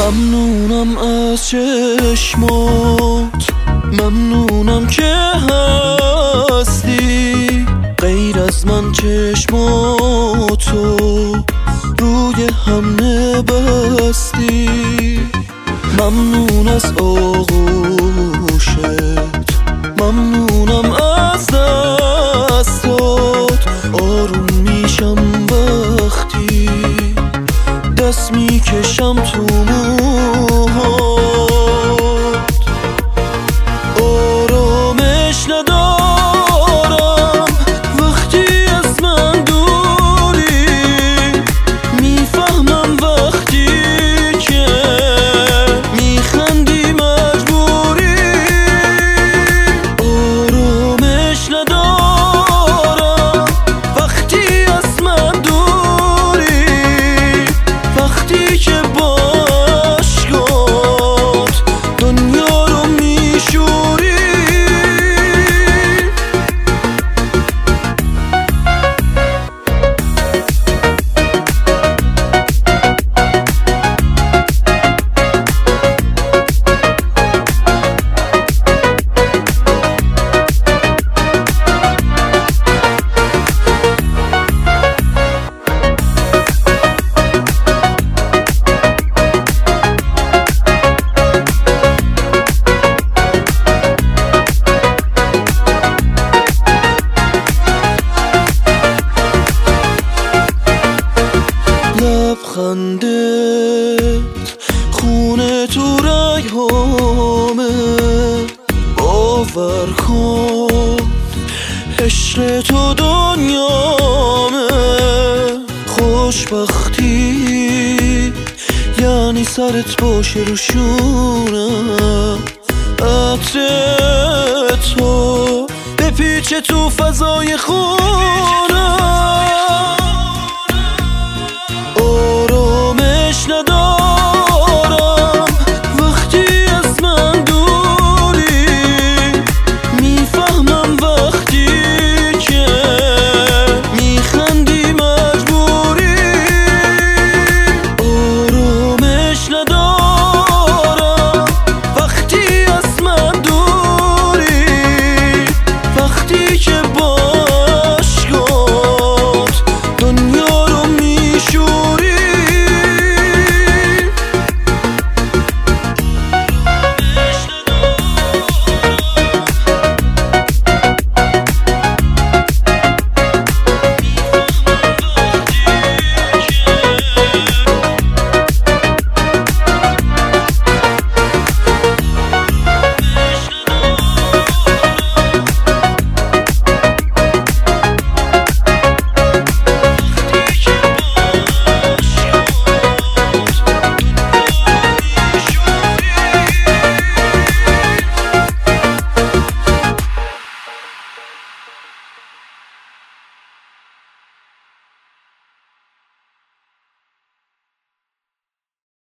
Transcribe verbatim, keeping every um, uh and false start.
ممنونم از چشمات، ممنونم که هستی. غیر از من چشماتو روی هم نبستی. ممنون از آغوشت، ممنونم از دستات. آروم میشم وقتی دست میکشم تو موهات. آرامش ندارم وقتی از من دوری. میفهمم وقتی که میخندی مجبوری. آرامش ندارم وقتی از من دوری. وقتی که با عشقات دنیا رو میشوری. لبخندت خونه تو رگ‌هامه. باور کن عشق تو دنیامه. خوشبختی یعنی سرت باشه رو شونم. عطر تو بپیچه تو فضای خونم.